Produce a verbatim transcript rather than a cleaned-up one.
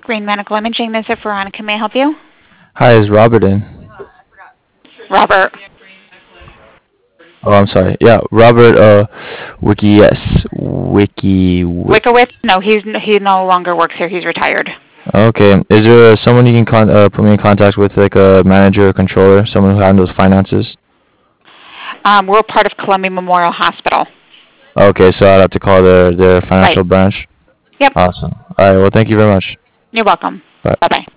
Green Medical Imaging, this is Veronica. May I help you? Hi, is Robert in? Robert. Oh, I'm sorry. Yeah, Robert. Uh, Wiki. Yes, Wiki. Wi- Wickowitz? No, he's he no longer works here. He's retired. Okay. Is there someone you can con- uh, put me in contact with, like a manager or controller, someone who handles finances? Um, we're part of Columbia Memorial Hospital. Okay, so I'd have to call their their Right. financial branch. Yep. Awesome. All right. Well, thank you very much. You're welcome. Bye. Bye-bye.